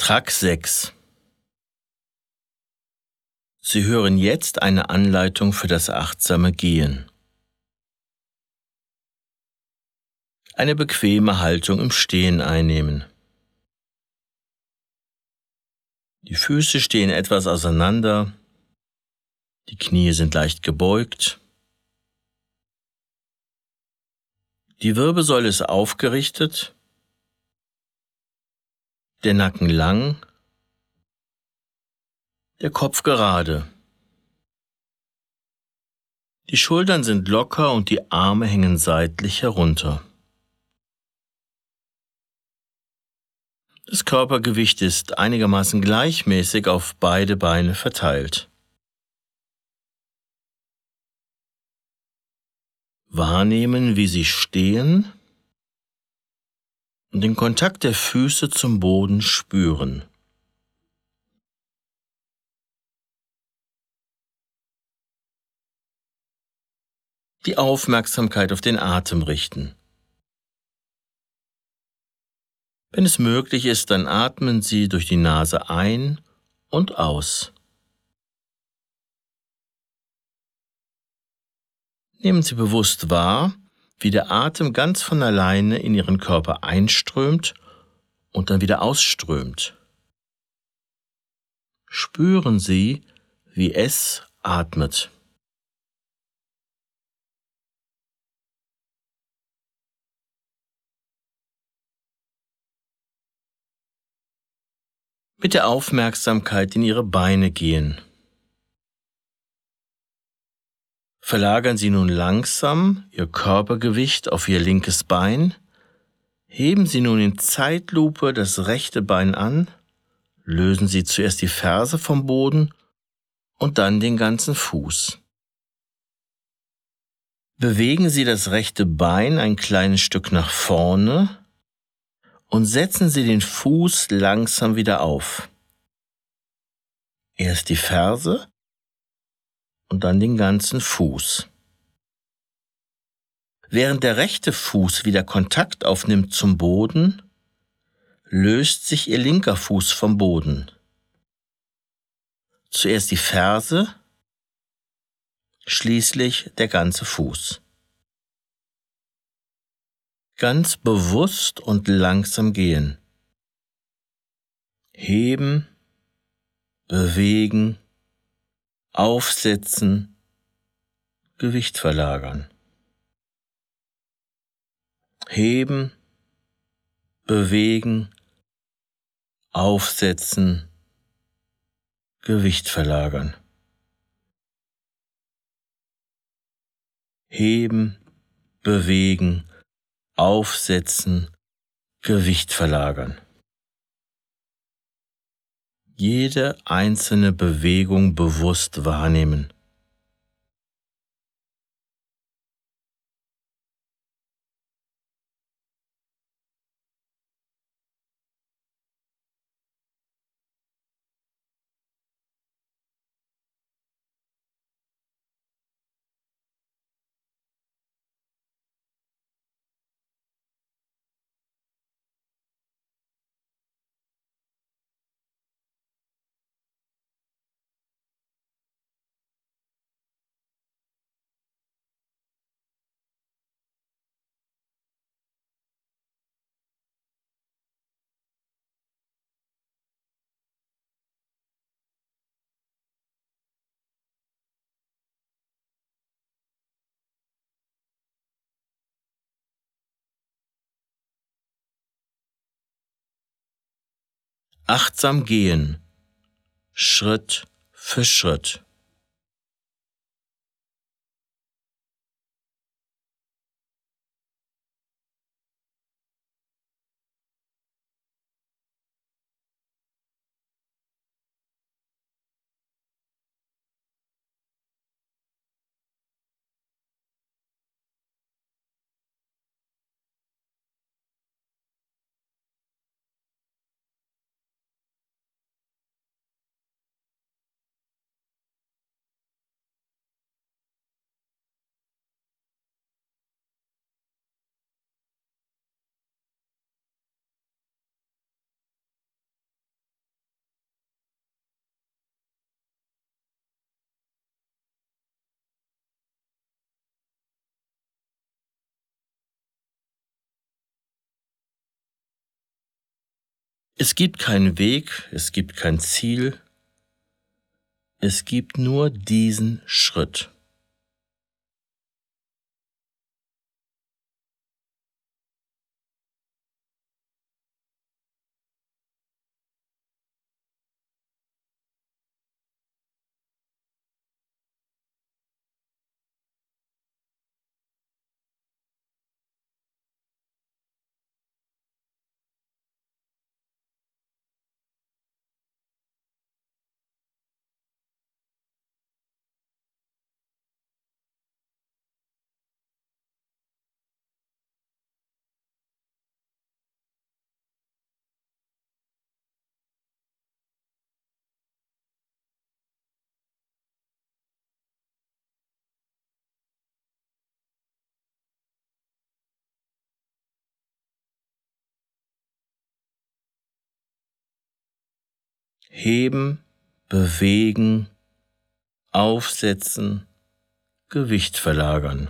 Trakt 6. Sie hören jetzt eine Anleitung für das achtsame Gehen. Eine bequeme Haltung im Stehen einnehmen. Die Füße stehen etwas auseinander, die Knie sind leicht gebeugt, die Wirbelsäule ist aufgerichtet, der Nacken lang, der Kopf gerade. Die Schultern sind locker und die Arme hängen seitlich herunter. Das Körpergewicht ist einigermaßen gleichmäßig auf beide Beine verteilt. Wahrnehmen, wie Sie stehen und den Kontakt der Füße zum Boden spüren. Die Aufmerksamkeit auf den Atem richten. Wenn es möglich ist, dann atmen Sie durch die Nase ein und aus. Nehmen Sie bewusst wahr, wie der Atem ganz von alleine in Ihren Körper einströmt und dann wieder ausströmt. Spüren Sie, wie es atmet. Mit der Aufmerksamkeit in Ihre Beine gehen. Verlagern Sie nun langsam Ihr Körpergewicht auf Ihr linkes Bein. Heben Sie nun in Zeitlupe das rechte Bein an. Lösen Sie zuerst die Ferse vom Boden und dann den ganzen Fuß. Bewegen Sie das rechte Bein ein kleines Stück nach vorne und setzen Sie den Fuß langsam wieder auf. Erst die Ferse und dann den ganzen Fuß. Während der rechte Fuß wieder Kontakt aufnimmt zum Boden, löst sich Ihr linker Fuß vom Boden. Zuerst die Ferse, schließlich der ganze Fuß. Ganz bewusst und langsam gehen. Heben, bewegen, aufsetzen, Gewicht verlagern. Heben, bewegen, aufsetzen, Gewicht verlagern. Heben, bewegen, aufsetzen, Gewicht verlagern. Jede einzelne Bewegung bewusst wahrnehmen. Achtsam gehen, Schritt für Schritt. Es gibt keinen Weg, es gibt kein Ziel, es gibt nur diesen Schritt. Heben, bewegen, aufsetzen, Gewicht verlagern.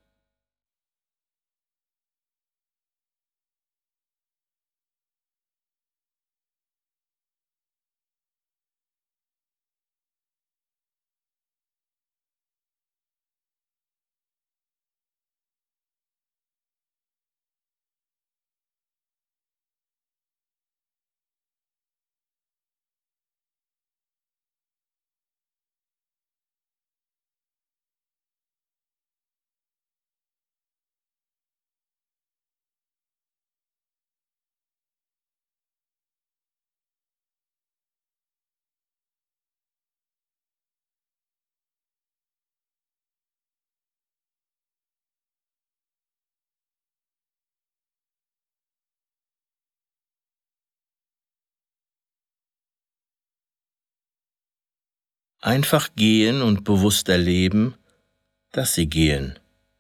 Einfach gehen und bewusst erleben, dass sie gehen.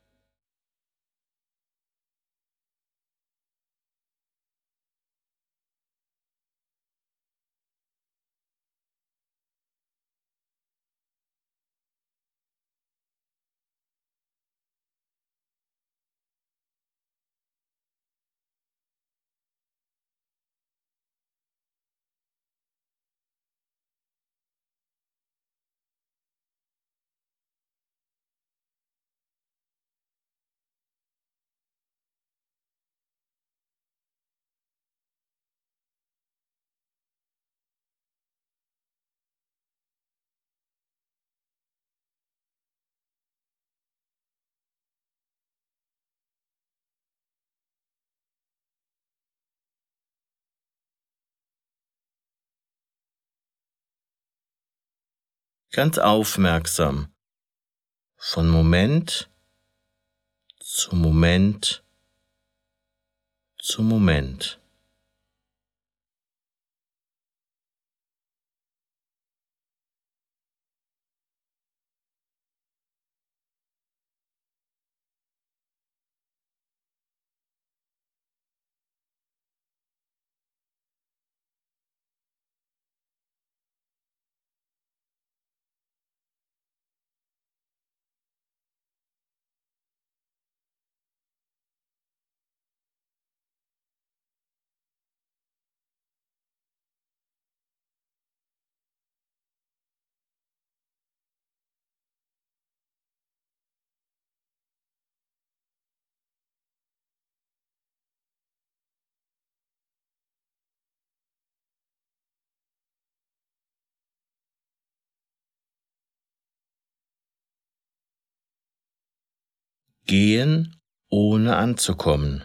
Ganz aufmerksam, von Moment zu Moment zu Moment. Gehen, ohne anzukommen.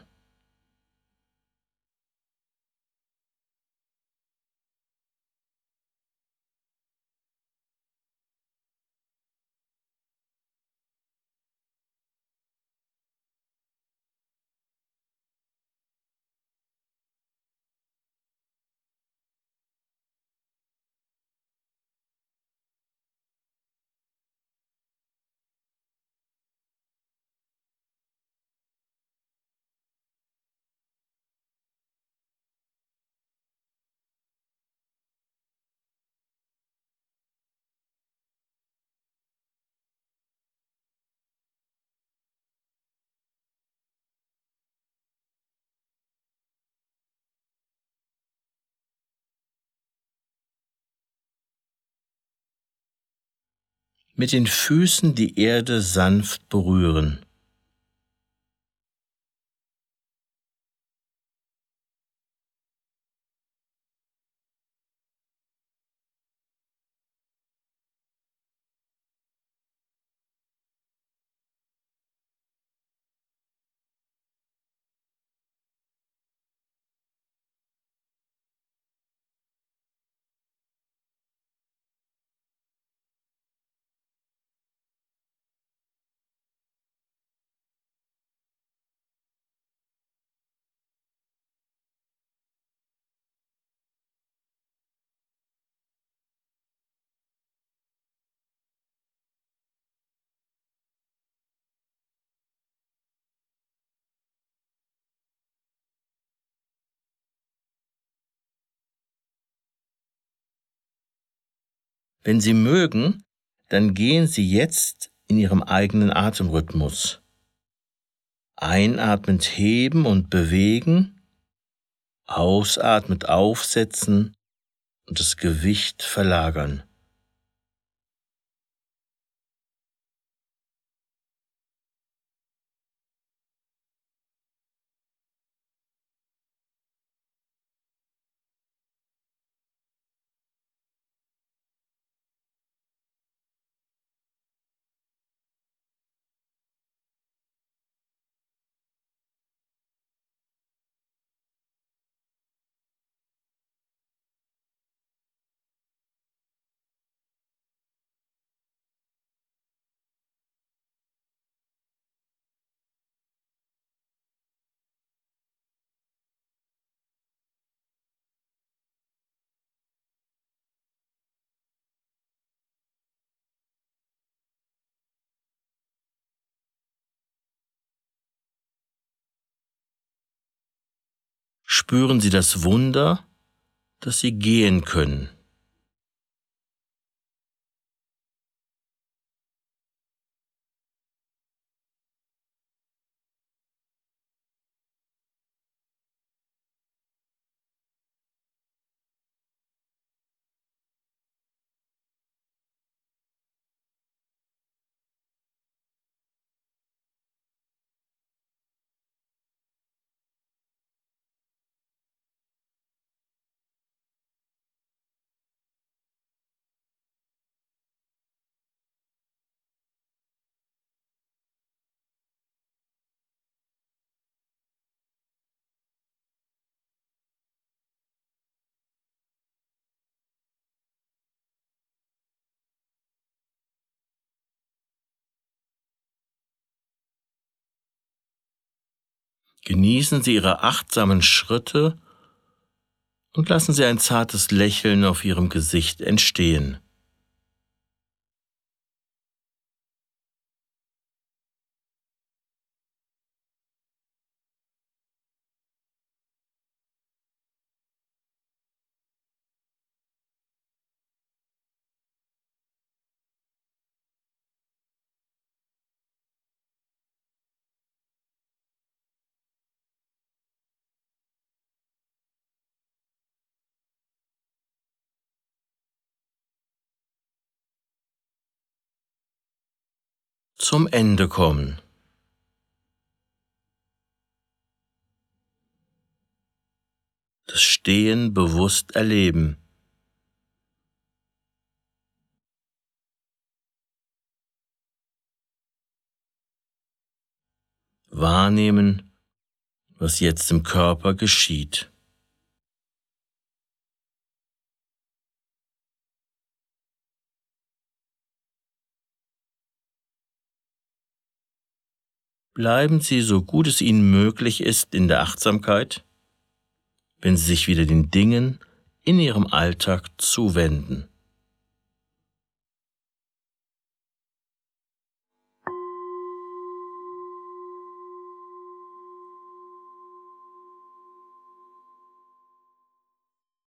Mit den Füßen die Erde sanft berühren. Wenn Sie mögen, dann gehen Sie jetzt in Ihrem eigenen Atemrhythmus. Einatmend heben und bewegen, ausatmend aufsetzen und das Gewicht verlagern. Spüren Sie das Wunder, dass Sie gehen können. Genießen Sie Ihre achtsamen Schritte und lassen Sie ein zartes Lächeln auf Ihrem Gesicht entstehen. Zum Ende kommen. Das Stehen bewusst erleben. Wahrnehmen, was jetzt im Körper geschieht. Bleiben Sie, so gut es Ihnen möglich ist, in der Achtsamkeit, wenn Sie sich wieder den Dingen in Ihrem Alltag zuwenden.